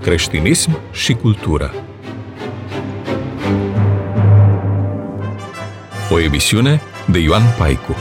creștinism și cultură. O emisiune de Ioan Paicu.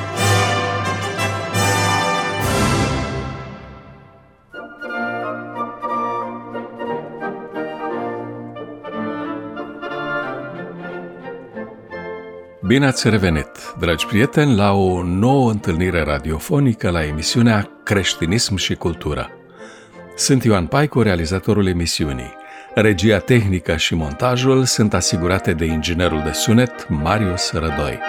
Bine ați revenit, dragi prieteni, la o nouă întâlnire radiofonică la emisiunea Creștinism și cultură. Sunt Ioan Paicu, realizatorul emisiunii. Regia tehnică și montajul sunt asigurate de inginerul de sunet Marius Rădoi.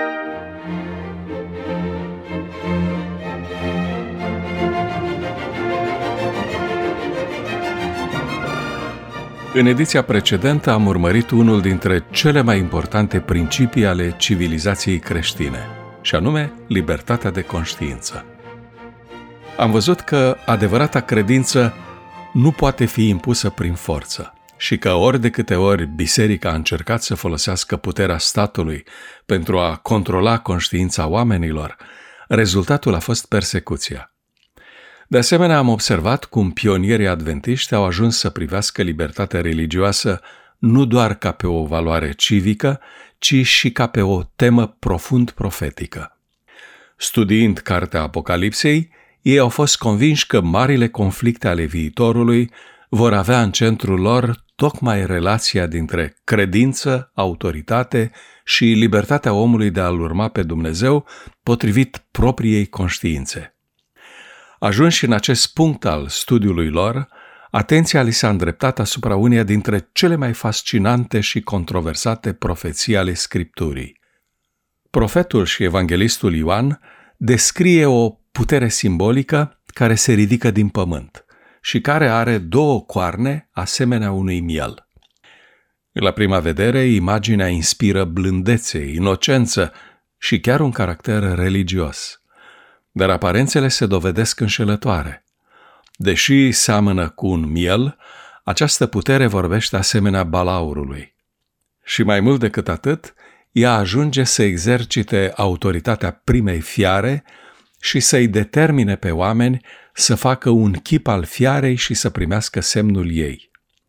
În ediția precedentă am urmărit unul dintre cele mai importante principii ale civilizației creștine, și anume libertatea de conștiință. Am văzut că adevărata credință nu poate fi impusă prin forță și că ori de câte ori biserica a încercat să folosească puterea statului pentru a controla conștiința oamenilor, rezultatul a fost persecuția. De asemenea, am observat cum pionierii adventiști au ajuns să privească libertatea religioasă nu doar ca pe o valoare civică, ci și ca pe o temă profund profetică. Studiind cartea Apocalipsei, ei au fost convinși că marile conflicte ale viitorului vor avea în centrul lor tocmai relația dintre credință, autoritate și libertatea omului de a-L urma pe Dumnezeu potrivit propriei conștiințe. Ajunși în acest punct al studiului lor, atenția li s-a îndreptat asupra uneia dintre cele mai fascinante și controversate profeții ale Scripturii. Profetul și evanghelistul Ioan descrie o putere simbolică care se ridică din pământ și care are două coarne asemenea unui miel. La prima vedere, imaginea inspiră blândețe, inocență și chiar un caracter religios. Dar aparențele se dovedesc înșelătoare. Deși seamănă cu un miel, această putere vorbește asemenea balaurului. Și mai mult decât atât, ea ajunge să exercite autoritatea primei fiare și să-i determine pe oameni să facă un chip al fiarei și să primească semnul ei.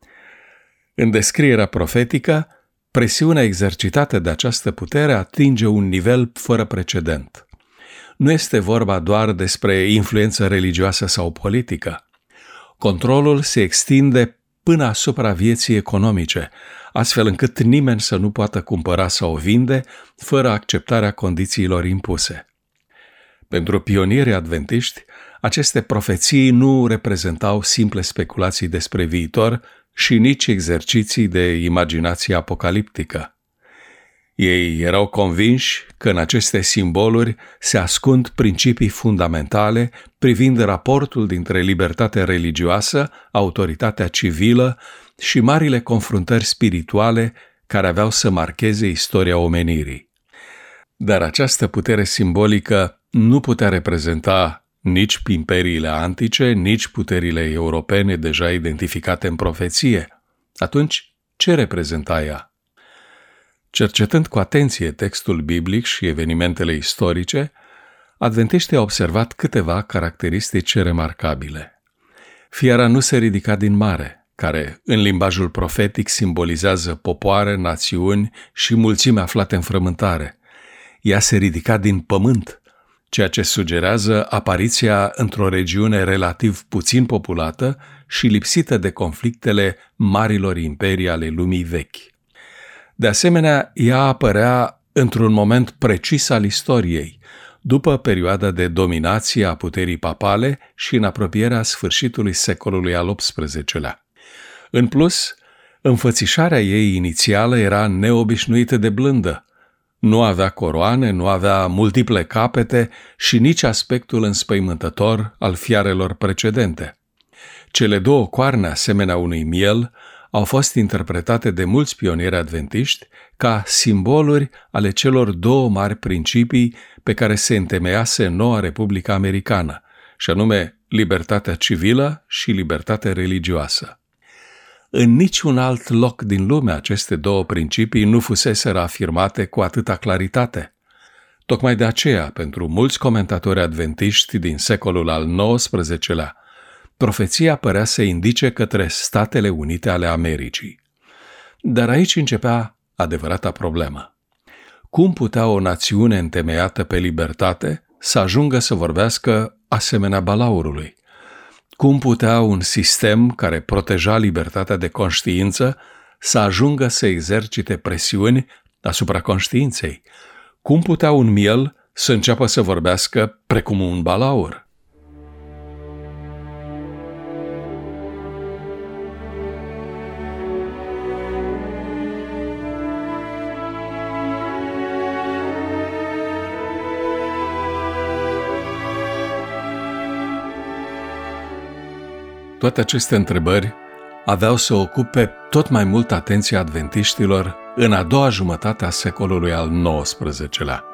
În descrierea profetică, presiunea exercitată de această putere atinge un nivel fără precedent. Nu este vorba doar despre influență religioasă sau politică. Controlul se extinde până asupra vieții economice, astfel încât nimeni să nu poată cumpăra sau vinde fără acceptarea condițiilor impuse. Pentru pionierii adventiști, aceste profeții nu reprezentau simple speculații despre viitor și nici exerciții de imaginație apocaliptică. Ei erau convinși că în aceste simboluri se ascund principii fundamentale privind raportul dintre libertatea religioasă, autoritatea civilă și marile confruntări spirituale care aveau să marcheze istoria omenirii. Dar această putere simbolică nu putea reprezenta nici imperiile antice, nici puterile europene deja identificate în profeție. Atunci, ce reprezenta ea? Cercetând cu atenție textul biblic și evenimentele istorice, adventiștii au observat câteva caracteristici remarcabile. Fiara nu se ridica din mare, care, în limbajul profetic, simbolizează popoare, națiuni și mulțime aflate în frământare. Ea se ridica din pământ, ceea ce sugerează apariția într-o regiune relativ puțin populată și lipsită de conflictele marilor imperii ale lumii vechi. De asemenea, ea apărea într-un moment precis al istoriei, după perioada de dominație a puterii papale și în apropierea sfârșitului secolului al XVIII-lea. În plus, înfățișarea ei inițială era neobișnuită de blândă. Nu avea coroane, nu avea multiple capete și nici aspectul înspăimântător al fiarelor precedente. Cele două coarne, asemenea unui miel, au fost interpretate de mulți pionieri adventiști ca simboluri ale celor două mari principii pe care se întemeiase noua Republică Americană, și anume libertatea civilă și libertatea religioasă. În niciun alt loc din lume aceste două principii nu fuseseră afirmate cu atâta claritate. Tocmai de aceea, pentru mulți comentatori adventiști din secolul al XIX-lea, profeția părea să indice către Statele Unite ale Americii. Dar aici începea adevărata problemă. Cum putea o națiune întemeiată pe libertate să ajungă să vorbească asemenea balaurului? Cum putea un sistem care proteja libertatea de conștiință să ajungă să exercite presiuni asupra conștiinței? Cum putea un miel să înceapă să vorbească precum un balaur? Toate aceste întrebări aveau să ocupe tot mai mult atenția adventiștilor în a doua jumătate a secolului al XIX-lea,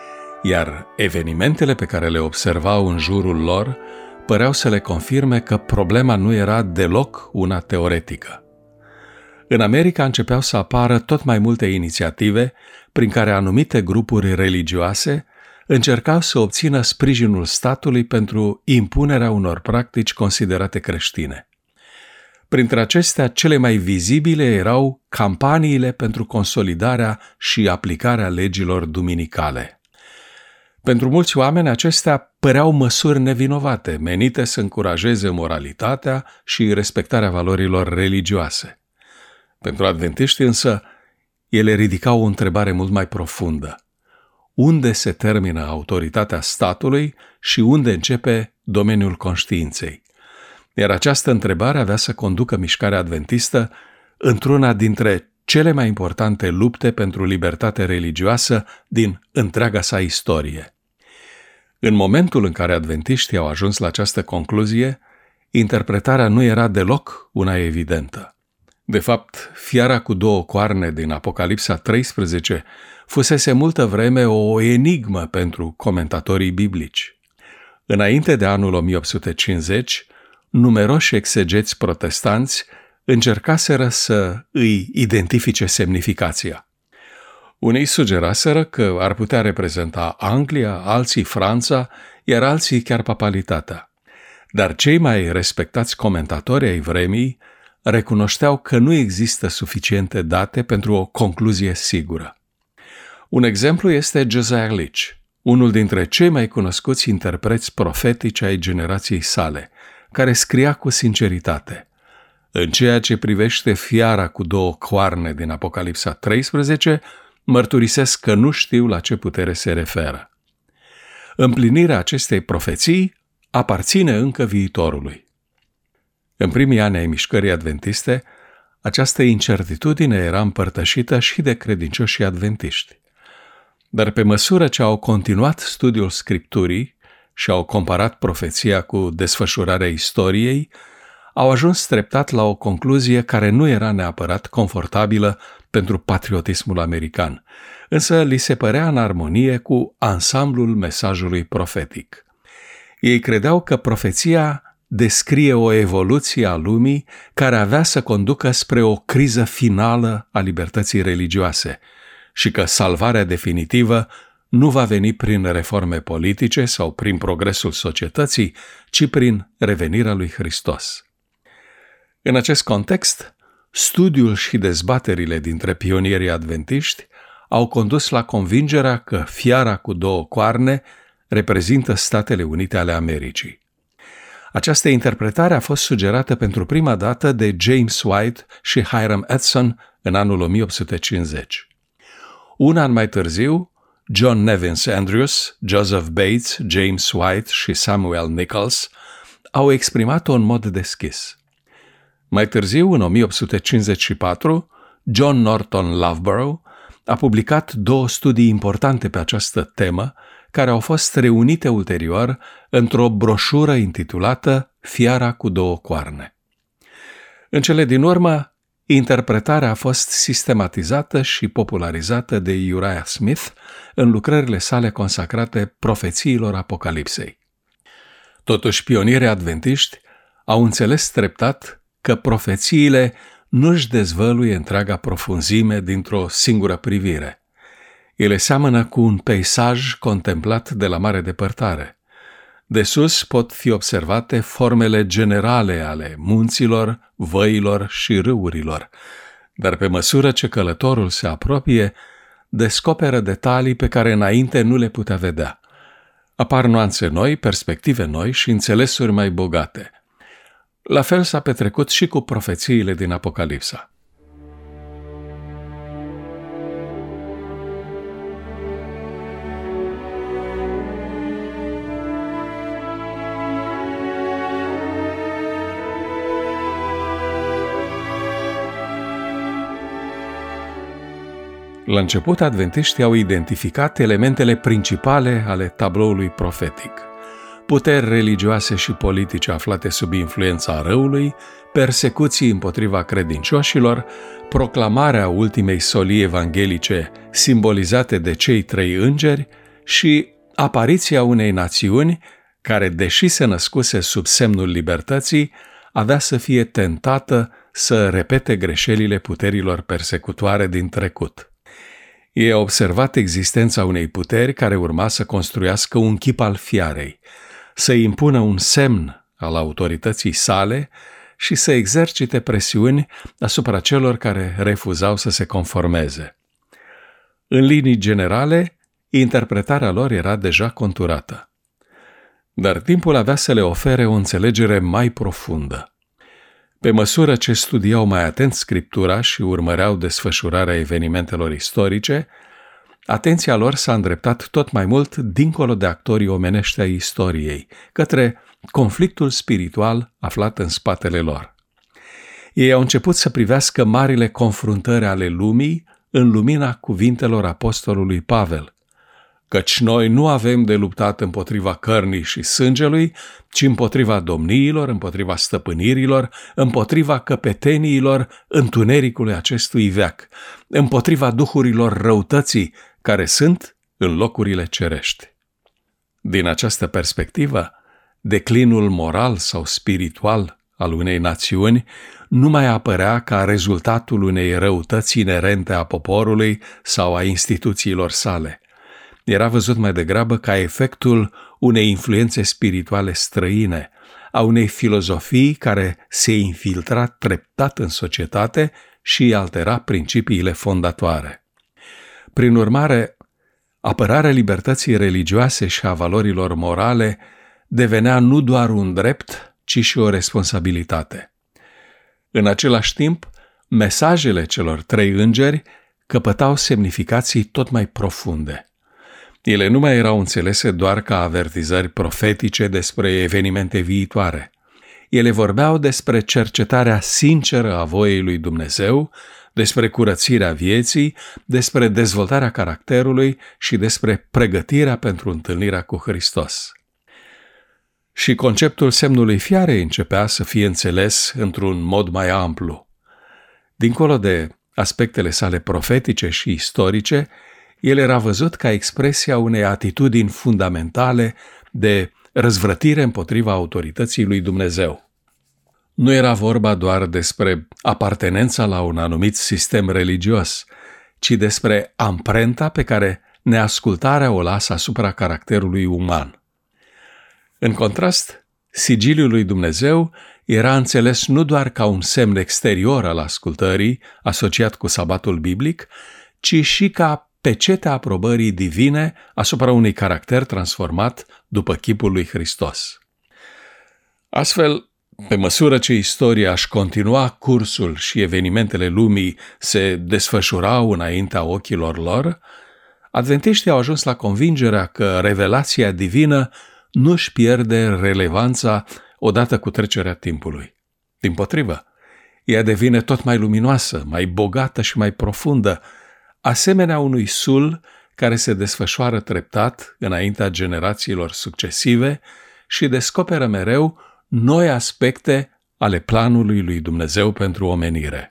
iar evenimentele pe care le observau în jurul lor păreau să le confirme că problema nu era deloc una teoretică. În America începeau să apară tot mai multe inițiative prin care anumite grupuri religioase încercau să obțină sprijinul statului pentru impunerea unor practici considerate creștine. Printre acestea, cele mai vizibile erau campaniile pentru consolidarea și aplicarea legilor duminicale. Pentru mulți oameni, acestea păreau măsuri nevinovate, menite să încurajeze moralitatea și respectarea valorilor religioase. Pentru adventiști însă, ele ridicau o întrebare mult mai profundă. Unde se termină autoritatea statului și unde începe domeniul conștiinței? Iar această întrebare avea să conducă mișcarea adventistă într-una dintre cele mai importante lupte pentru libertate religioasă din întreaga sa istorie. În momentul în care adventiștii au ajuns la această concluzie, interpretarea nu era deloc una evidentă. De fapt, fiara cu două coarne din Apocalipsa 13 fusese multă vreme o enigmă pentru comentatorii biblici. Înainte de anul 1850, numeroși exegeți protestanți încercaseră să îi identifice semnificația. Unii sugeraseră că ar putea reprezenta Anglia, alții Franța, iar alții chiar papalitatea. Dar cei mai respectați comentatori ai vremii recunoșteau că nu există suficiente date pentru o concluzie sigură. Un exemplu este Josiah Litch, unul dintre cei mai cunoscuți interpreți profetici ai generației sale, care scria cu sinceritate: în ceea ce privește fiara cu două coarne din Apocalipsa 13, mărturisesc că nu știu la ce putere se referă. Împlinirea acestei profeții aparține încă viitorului. În primii ani ai mișcării adventiste, această incertitudine era împărtășită și de credincioșii adventiști. Dar pe măsură ce au continuat studiul Scripturii și au comparat profeția cu desfășurarea istoriei, au ajuns treptat la o concluzie care nu era neapărat confortabilă pentru patriotismul american, însă li se părea în armonie cu ansamblul mesajului profetic. Ei credeau că profeția descrie o evoluție a lumii care avea să conducă spre o criză finală a libertății religioase și că salvarea definitivă nu va veni prin reforme politice sau prin progresul societății, ci prin revenirea lui Hristos. În acest context, studiul și dezbaterile dintre pionierii adventiști au condus la convingerea că fiara cu două coarne reprezintă Statele Unite ale Americii. Această interpretare a fost sugerată pentru prima dată de James White și Hiram Edson în anul 1850. Un an mai târziu, John Nevins Andrews, Joseph Bates, James White și Samuel Nichols au exprimat-o în mod deschis. Mai târziu, în 1854, John Norton Loughborough a publicat 2 studii importante pe această temă, care au fost reunite ulterior într-o broșură intitulată Fiara cu două coarne. În cele din urmă, interpretarea a fost sistematizată și popularizată de Uriah Smith în lucrările sale consacrate profețiilor Apocalipsei. Totuși, pionierii adventiști au înțeles treptat că profețiile nu-și dezvăluie întreaga profunzime dintr-o singură privire. Ele seamănă cu un peisaj contemplat de la mare depărtare. De sus pot fi observate formele generale ale munților, văilor și râurilor, dar pe măsură ce călătorul se apropie, descoperă detalii pe care înainte nu le putea vedea. Apar nuanțe noi, perspective noi și înțelesuri mai bogate. La fel s-a petrecut și cu profețiile din Apocalipsa. La început, adventiștii au identificat elementele principale ale tabloului profetic: puteri religioase și politice aflate sub influența răului, persecuții împotriva credincioșilor, proclamarea ultimei solii evanghelice simbolizate de cei 3 îngeri și apariția unei națiuni care, deși se născuse sub semnul libertății, avea să fie tentată să repete greșelile puterilor persecutoare din trecut. Ei au observat existența unei puteri care urma să construiască un chip al fiarei, să impună un semn al autorității sale și să exercite presiuni asupra celor care refuzau să se conformeze. În linii generale, interpretarea lor era deja conturată. Dar timpul avea să le ofere o înțelegere mai profundă. Pe măsură ce studiau mai atent Scriptura și urmăreau desfășurarea evenimentelor istorice, atenția lor s-a îndreptat tot mai mult dincolo de actorii omenești ai istoriei, către conflictul spiritual aflat în spatele lor. Ei au început să privească marile confruntări ale lumii în lumina cuvintelor apostolului Pavel, căci noi nu avem de luptat împotriva cărnii și sângelui, ci împotriva domniilor, împotriva stăpânirilor, împotriva căpeteniilor întunericului acestui veac, împotriva duhurilor răutății care sunt în locurile cerești. Din această perspectivă, declinul moral sau spiritual al unei națiuni nu mai apărea ca rezultatul unei răutăți inerente a poporului sau a instituțiilor sale. Era văzut mai degrabă ca efectul unei influențe spirituale străine, a unei filozofii care se infiltra treptat în societate și altera principiile fondatoare. Prin urmare, apărarea libertății religioase și a valorilor morale devenea nu doar un drept, ci și o responsabilitate. În același timp, mesajele celor 3 îngeri căpătau semnificații tot mai profunde. Ele nu mai erau înțelese doar ca avertizări profetice despre evenimente viitoare. Ele vorbeau despre cercetarea sinceră a voiei lui Dumnezeu, despre curățirea vieții, despre dezvoltarea caracterului și despre pregătirea pentru întâlnirea cu Hristos. Și conceptul semnului fiarei începea să fie înțeles într-un mod mai amplu. Dincolo de aspectele sale profetice și istorice, el era văzut ca expresia unei atitudini fundamentale de răzvrătire împotriva autorității lui Dumnezeu. Nu era vorba doar despre apartenența la un anumit sistem religios, ci despre amprenta pe care neascultarea o lasă asupra caracterului uman. În contrast, sigiliul lui Dumnezeu era înțeles nu doar ca un semn exterior al ascultării asociat cu sabatul biblic, ci și ca pecetea aprobării divine asupra unui caracter transformat după chipul lui Hristos. Astfel, pe măsură ce istoria își continua cursul și evenimentele lumii se desfășurau înaintea ochilor lor, adventiștii au ajuns la convingerea că revelația divină nu își pierde relevanța odată cu trecerea timpului. Dimpotrivă, ea devine tot mai luminoasă, mai bogată și mai profundă, asemenea unui sul care se desfășoară treptat înaintea generațiilor succesive și descoperă mereu noi aspecte ale planului lui Dumnezeu pentru omenire.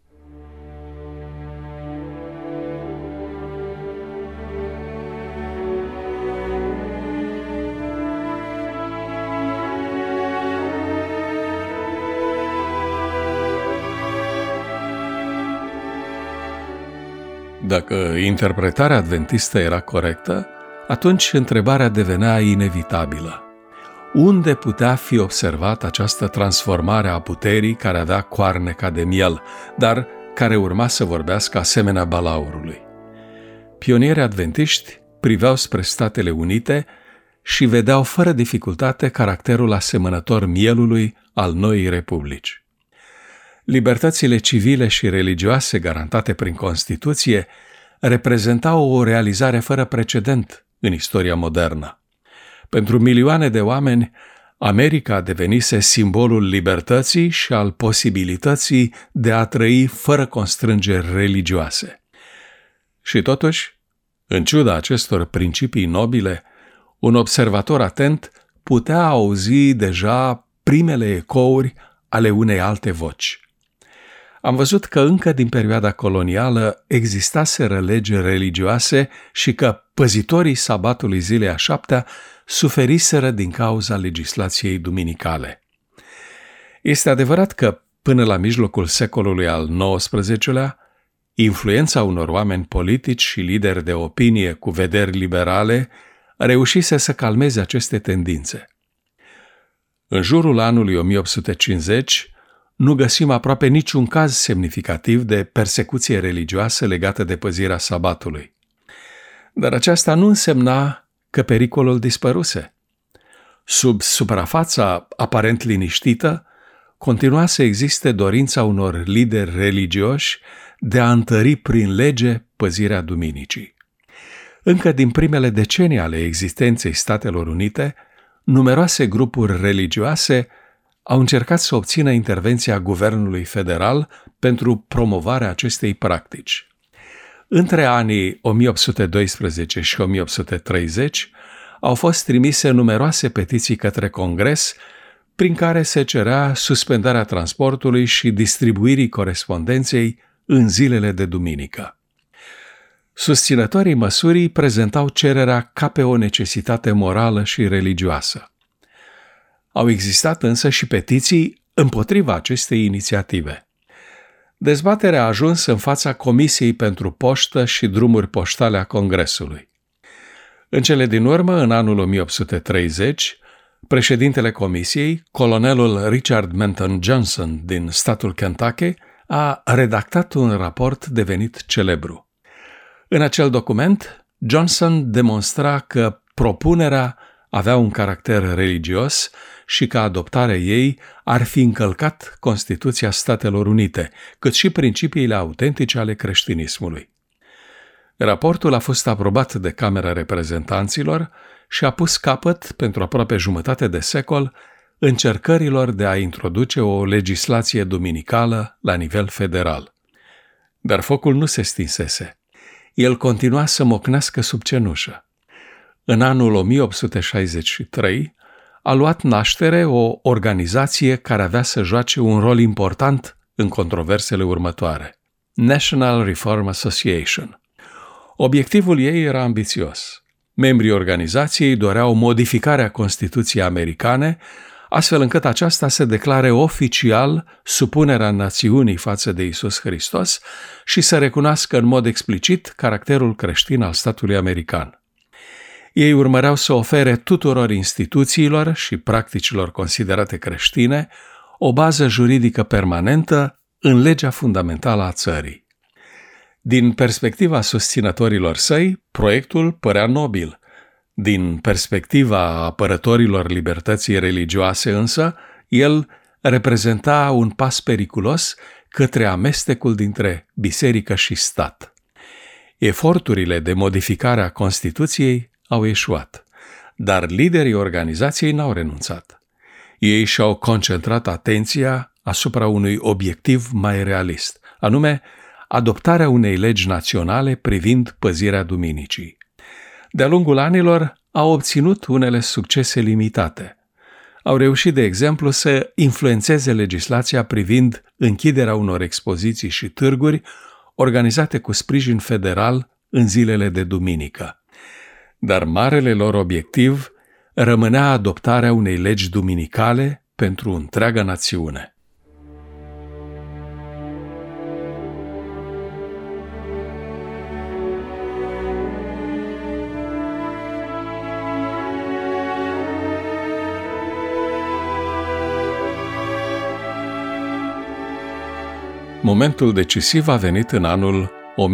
Dacă interpretarea adventistă era corectă, atunci întrebarea devenea inevitabilă. unde putea fi observată această transformare a puterii care avea coarne ca de miel, dar care urma să vorbească asemenea balaurului. Pionierii adventiști priveau spre Statele Unite și vedeau fără dificultate caracterul asemănător mielului al noii republici. Libertățile civile și religioase garantate prin Constituție reprezentau o realizare fără precedent în istoria modernă. Pentru milioane de oameni, America devenise simbolul libertății și al posibilității de a trăi fără constrângeri religioase. Și totuși, în ciuda acestor principii nobile, un observator atent putea auzi deja primele ecouri ale unei alte voci. Am văzut că încă din perioada colonială existaseră legi religioase și că păzitorii sabatului zilei a 7-a suferiseră din cauza legislației duminicale. Este adevărat că, până la mijlocul secolului al XIX-lea, influența unor oameni politici și lideri de opinie cu vederi liberale reușise să calmeze aceste tendințe. În jurul anului 1850, nu găsim aproape niciun caz semnificativ de persecuție religioasă legată de păzirea sabatului. Dar aceasta nu însemna că pericolul dispăruse. Sub suprafața aparent liniștită, continua să existe dorința unor lideri religioși de a întări prin lege păzirea duminicii. Încă din primele decenii ale existenței Statelor Unite, numeroase grupuri religioase au încercat să obțină intervenția guvernului federal pentru promovarea acestei practici. Între anii 1812 și 1830 au fost trimise numeroase petiții către Congres prin care se cerea suspendarea transportului și distribuirii corespondenței în zilele de duminică. Susținătorii măsurii prezentau cererea ca pe o necesitate morală și religioasă. Au existat însă și petiții împotriva acestei inițiative. Dezbaterea a ajuns în fața Comisiei pentru Poștă și Drumuri Poștale a Congresului. În cele din urmă, în anul 1830, președintele Comisiei, colonelul Richard Menton Johnson din statul Kentucky, a redactat un raport devenit celebru. În acel document, Johnson demonstra că propunerea avea un caracter religios și că adoptarea ei ar fi încălcat Constituția Statelor Unite, cât și principiile autentice ale creștinismului. Raportul a fost aprobat de Camera Reprezentanților și a pus capăt, pentru aproape jumătate de secol, încercărilor de a introduce o legislație duminicală la nivel federal. Dar focul nu se stinsese. El continua să mocnească sub cenușă. În anul 1863 a luat naștere o organizație care avea să joace un rol important în controversele următoare: National Reform Association. Obiectivul ei era ambițios. Membrii organizației doreau modificarea Constituției americane, astfel încât aceasta să declare oficial supunerea națiunii față de Iisus Hristos și să recunoască în mod explicit caracterul creștin al statului american. Ei urmăreau să ofere tuturor instituțiilor și practicilor considerate creștine o bază juridică permanentă în legea fundamentală a țării. Din perspectiva susținătorilor săi, proiectul părea nobil. Din perspectiva apărătorilor libertății religioase însă, el reprezenta un pas periculos către amestecul dintre biserică și stat. Eforturile de modificare a Constituției au eșuat, dar liderii organizației n-au renunțat. Ei și-au concentrat atenția asupra unui obiectiv mai realist, anume adoptarea unei legi naționale privind păzirea duminicii. De-a lungul anilor au obținut unele succese limitate. Au reușit, de exemplu, să influențeze legislația privind închiderea unor expoziții și târguri organizate cu sprijin federal în zilele de duminică. Dar marele lor obiectiv rămânea adoptarea unei legi duminicale pentru întreaga națiune. Momentul decisiv a venit în anul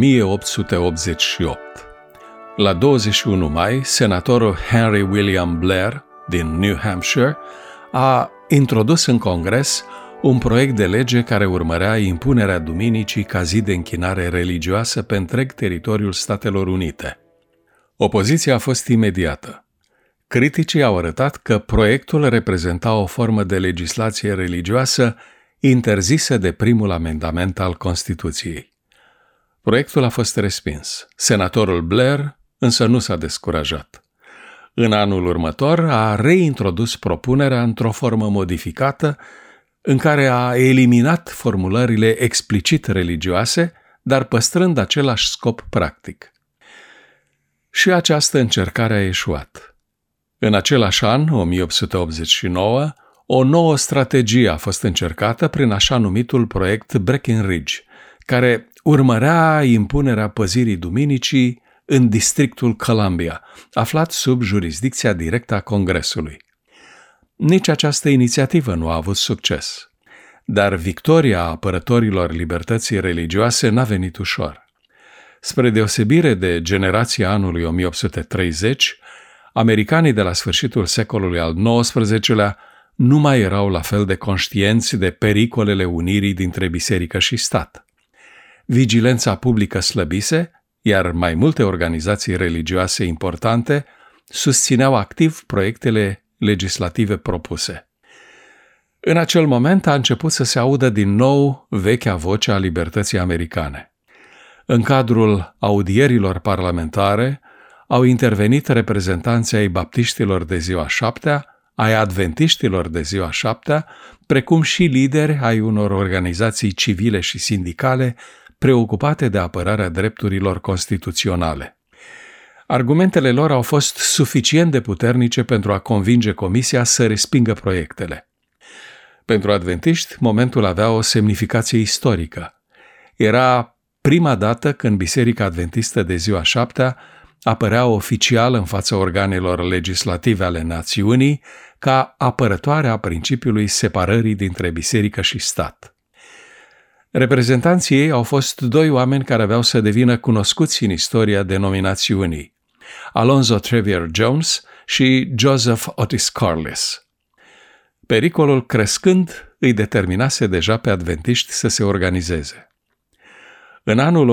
1888. La 21 mai, senatorul Henry William Blair din New Hampshire a introdus în Congres un proiect de lege care urmărea impunerea duminicii ca zi de închinare religioasă pe întreg teritoriul Statelor Unite. Opoziția a fost imediată. Criticii au arătat că proiectul reprezenta o formă de legislație religioasă interzisă de primul amendament al Constituției. Proiectul a fost respins. Senatorul Blair însă nu s-a descurajat. În anul următor a reintrodus propunerea într-o formă modificată în care a eliminat formulările explicit religioase, dar păstrând același scop practic. Și această încercare a eșuat. În același an, 1889, o nouă strategie a fost încercată prin așa numitul proiect Breckinridge, care urmărea impunerea păzirii duminicii în districtul Columbia, aflat sub jurisdicția directă a Congresului. Nici această inițiativă nu a avut succes, dar victoria apărătorilor libertății religioase n-a venit ușor. Spre deosebire de generația anului 1830, americanii de la sfârșitul secolului al XIX-lea nu mai erau la fel de conștienți de pericolele unirii dintre biserică și stat. Vigilența publică slăbise, iar mai multe organizații religioase importante susțineau activ proiectele legislative propuse. În acel moment a început să se audă din nou vechea voce a libertății americane. În cadrul audierilor parlamentare au intervenit reprezentanții ai baptiștilor de ziua șaptea, ai adventiștilor de ziua șaptea, precum și lideri ai unor organizații civile și sindicale preocupate de apărarea drepturilor constituționale. Argumentele lor au fost suficient de puternice pentru a convinge Comisia să respingă proiectele. Pentru adventiști, momentul avea o semnificație istorică. Era prima dată când Biserica Adventistă de ziua șaptea apărea oficial în fața organelor legislative ale națiunii ca apărătoare a principiului separării dintre biserică și stat. Reprezentanții ei au fost doi oameni care aveau să devină cunoscuți în istoria denominațiunii, Alonzo Trevier Jones și Joseph Otis Carlis. Pericolul crescând îi determinase deja pe adventiști să se organizeze. În anul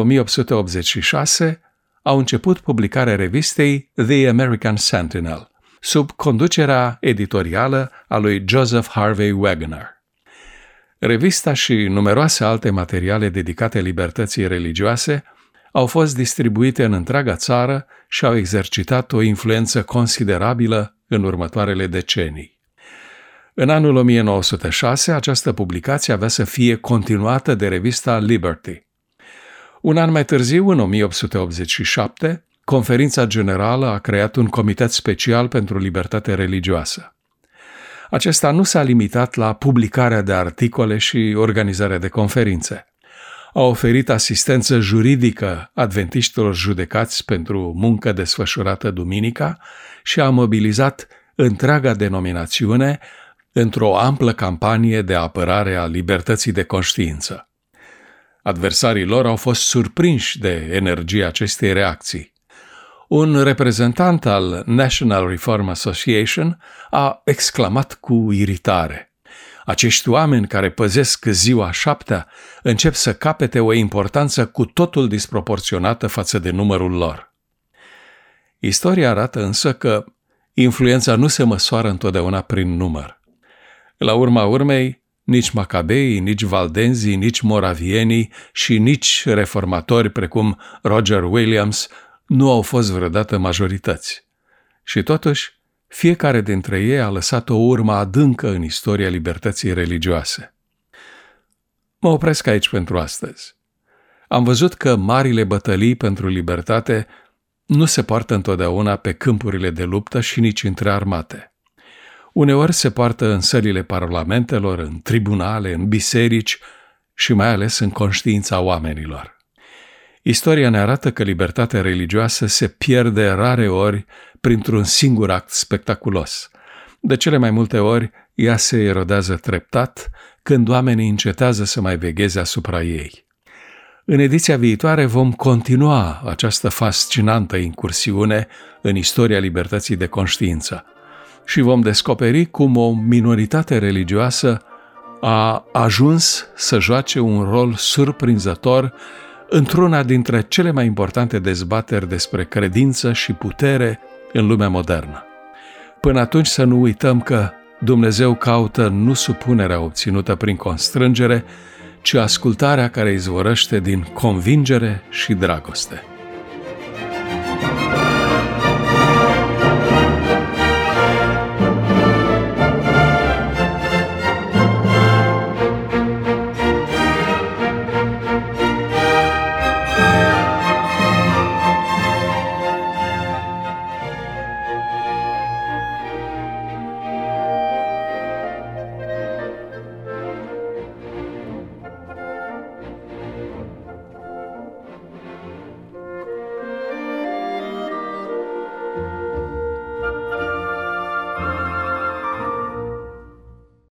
1886 au început publicarea revistei The American Sentinel, sub conducerea editorială a lui Joseph Harvey Wagner. Revista și numeroase alte materiale dedicate libertății religioase au fost distribuite în întreaga țară și au exercitat o influență considerabilă în următoarele decenii. În anul 1906, această publicație avea să fie continuată de revista Liberty. Un an mai târziu, în 1887, Conferința Generală a creat un comitet special pentru libertate religioasă. Acesta nu s-a limitat la publicarea de articole și organizarea de conferințe. A oferit asistență juridică adventiștilor judecați pentru muncă desfășurată duminica și a mobilizat întreaga denominațiune într-o amplă campanie de apărare a libertății de conștiință. Adversarii lor au fost surprinși de energia acestei reacții. Un reprezentant al National Reform Association a exclamat cu iritare: acești oameni care păzesc ziua șaptea încep să capete o importanță cu totul disproporționată față de numărul lor. Istoria arată însă că influența nu se măsoară întotdeauna prin număr. La urma urmei, nici macabeii, nici valdenzii, nici moravienii și nici reformatori precum Roger Williams nu au fost vreodată majorități. Și totuși, fiecare dintre ei a lăsat o urmă adâncă în istoria libertății religioase. Mă opresc aici pentru astăzi. Am văzut că marile bătălii pentru libertate nu se poartă întotdeauna pe câmpurile de luptă și nici între armate. Uneori se poartă în sălile parlamentelor, în tribunale, în biserici și mai ales în conștiința oamenilor. Istoria ne arată că libertatea religioasă se pierde rare ori printr-un singur act spectaculos, De cele mai multe ori, ea se erodează treptat când oamenii încetează să mai vegheze asupra ei. În ediția viitoare vom continua această fascinantă incursiune în istoria libertății de conștiință și vom descoperi cum o minoritate religioasă a ajuns să joace un rol surprinzător într-una dintre cele mai importante dezbateri despre credință și putere în lumea modernă. Până atunci să nu uităm că Dumnezeu caută nu supunerea obținută prin constrângere, ci ascultarea care izvorăște din convingere și dragoste.